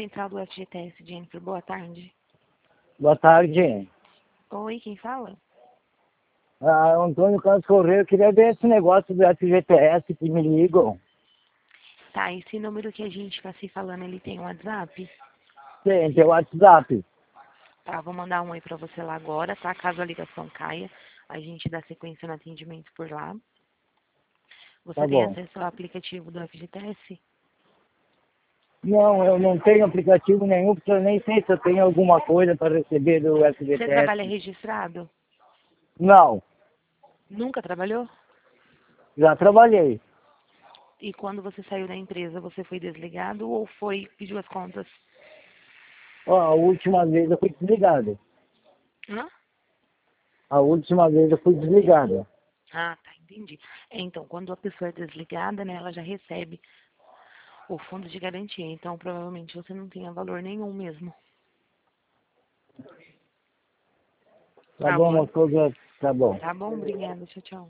Central do FGTS, Jennifer. Boa tarde. Boa tarde. Oi, quem fala? Antônio Carlos Correia, eu queria ver esse negócio do FGTS que me ligam. Tá, esse número que a gente está se falando, ele tem um WhatsApp? Tem WhatsApp. Tá, vou mandar um aí pra você lá agora, tá? Caso a ligação caia, a gente dá sequência no atendimento por lá. Você Tá tem bom. acesso ao aplicativo do FGTS? Não, eu não tenho aplicativo nenhum, porque eu nem sei se eu tenho alguma coisa para receber do Você trabalha FGTS. registrado? Não, Nunca trabalhou? já trabalhei. E quando você saiu da empresa, você foi desligado ou pediu as contas? Ó, a última vez eu fui desligado. Hã? A última vez eu fui desligado. Ah, tá, entendi. Então, quando a pessoa é desligada, né, ela já recebe o fundo de garantia. Então, provavelmente você não tenha valor nenhum mesmo. Tá Tá bom, bom? uma coisa, tá bom. Tá bom, obrigada. Tchau, tchau.